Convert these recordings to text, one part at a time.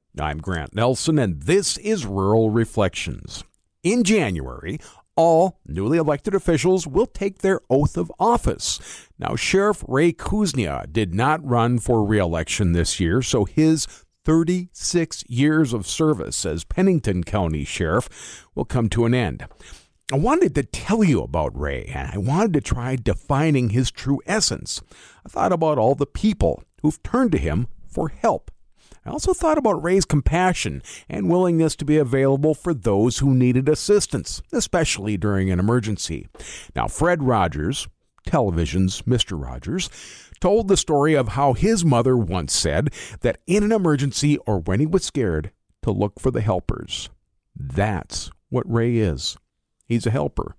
I'm Grant Nelson, and this is Rural Reflections. In January, all newly elected officials will take their oath of office. Now, Sheriff Ray Kuznia did not run for re-election this year, so his 36 years of service as Pennington County Sheriff will come to an end. I wanted to tell you about Ray, and I wanted to try defining his true essence. I thought about all the people who've turned to him for help. I also thought about Ray's compassion and willingness to be available for those who needed assistance, especially during an emergency. Now, Fred Rogers, television's Mr. Rogers, told the story of how his mother once said that in an emergency or when he was scared, to look for the helpers. That's what Ray is. He's a helper.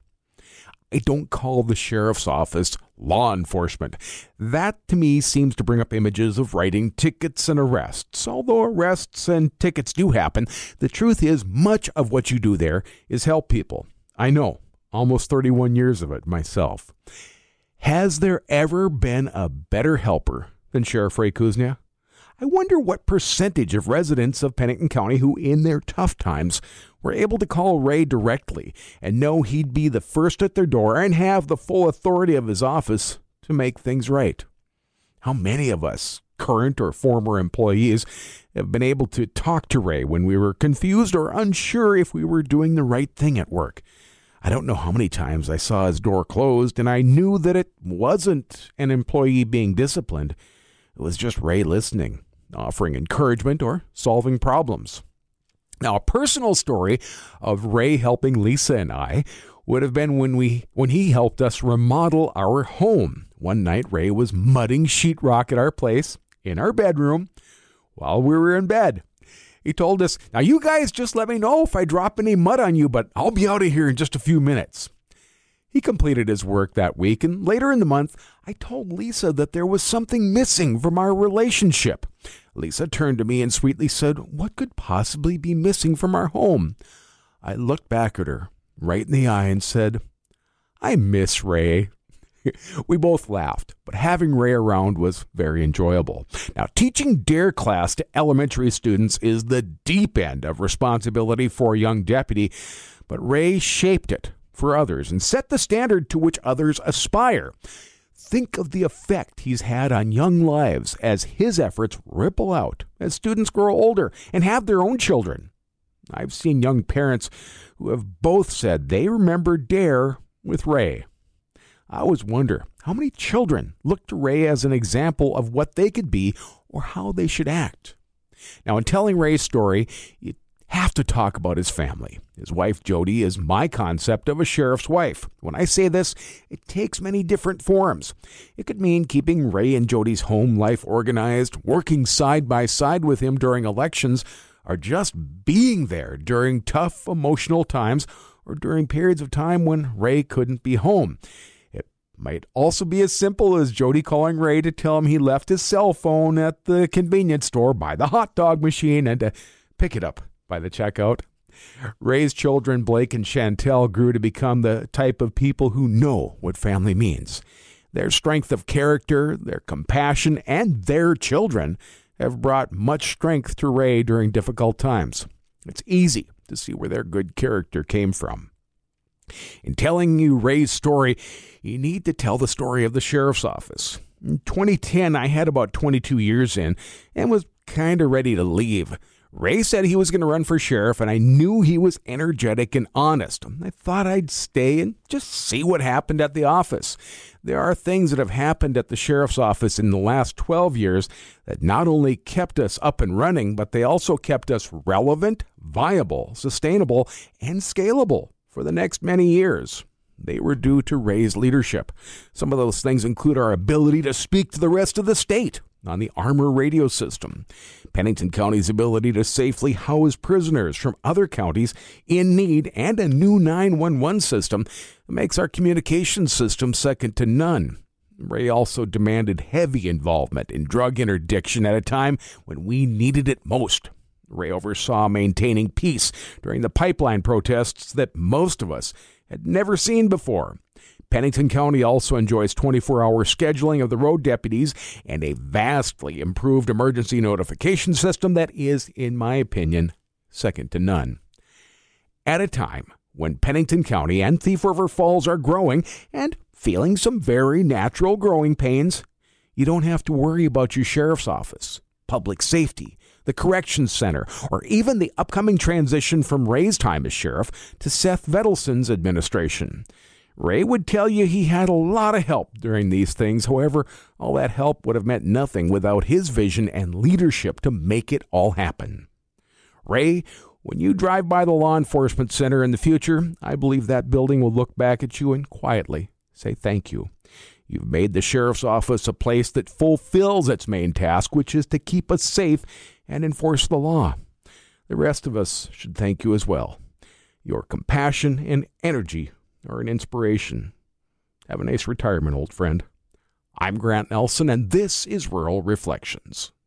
I don't call the sheriff's office law enforcement. That, to me, seems to bring up images of writing tickets and arrests. Although arrests and tickets do happen, the truth is much of what you do there is help people. I know, almost 31 years of it myself. Has there ever been a better helper than Sheriff Ray Kuznia? I wonder what percentage of residents of Pennington County who, in their tough times, were able to call Ray directly and know he'd be the first at their door and have the full authority of his office to make things right. How many of us, current or former employees, have been able to talk to Ray when we were confused or unsure if we were doing the right thing at work? I don't know how many times I saw his door closed and I knew that it wasn't an employee being disciplined. It was just Ray listening, offering encouragement or solving problems. Now, a personal story of Ray helping Lisa and I would have been when he helped us remodel our home. One night, Ray was mudding sheetrock at our place in our bedroom while we were in bed. He told us, "Now you guys just let me know if I drop any mud on you, but I'll be out of here in just a few minutes." He completed his work that week, and later in the month, I told Lisa that there was something missing from our relationship. Lisa turned to me and sweetly said, "What could possibly be missing from our home?" I looked back at her, right in the eye, and said, "I miss Ray." We both laughed, but having Ray around was very enjoyable. Now, teaching DARE class to elementary students is the deep end of responsibility for a young deputy, but Ray shaped it for others and set the standard to which others aspire. Think of the effect he's had on young lives as his efforts ripple out as students grow older and have their own children. I've seen young parents who have both said they remember DARE with Ray. I always wonder how many children look to Ray as an example of what they could be or how they should act. Now, in telling Ray's story, you have to talk about his family. His wife, Jody, is my concept of a sheriff's wife. When I say this, it takes many different forms. It could mean keeping Ray and Jody's home life organized, working side by side with him during elections, or just being there during tough emotional times or during periods of time when Ray couldn't be home. It might also be as simple as Jody calling Ray to tell him he left his cell phone at the convenience store by the hot dog machine and to pick it up by the checkout. Ray's children, Blake and Chantel, grew to become the type of people who know what family means. Their strength of character, their compassion, and their children have brought much strength to Ray during difficult times. It's easy to see where their good character came from. In telling you Ray's story, you need to tell the story of the sheriff's office. In 2010, I had about 22 years in and was kind of ready to leave. Ray said he was going to run for sheriff, and I knew he was energetic and honest. I thought I'd stay and just see what happened at the office. There are things that have happened at the sheriff's office in the last 12 years that not only kept us up and running, but they also kept us relevant, viable, sustainable, and scalable for the next many years. They were due to Ray's leadership. Some of those things include our ability to speak to the rest of the state on the Armor radio system, Pennington County's ability to safely house prisoners from other counties in need, and a new 911 system that makes our communication system second to none. Ray also demanded heavy involvement in drug interdiction at a time when we needed it most. Ray oversaw maintaining peace during the pipeline protests that most of us had never seen before. Pennington County also enjoys 24-hour scheduling of the road deputies and a vastly improved emergency notification system that is, in my opinion, second to none. At a time when Pennington County and Thief River Falls are growing and feeling some very natural growing pains, you don't have to worry about your sheriff's office, public safety, the corrections center, or even the upcoming transition from Ray's time as sheriff to Seth Vettelson's administration. Ray would tell you he had a lot of help during these things. However, all that help would have meant nothing without his vision and leadership to make it all happen. Ray, when you drive by the law enforcement center in the future, I believe that building will look back at you and quietly say thank you. You've made the sheriff's office a place that fulfills its main task, which is to keep us safe and enforce the law. The rest of us should thank you as well. Your compassion and energy are an inspiration. Have a nice retirement, old friend. I'm Grant Nelson, and this is Rural Reflections.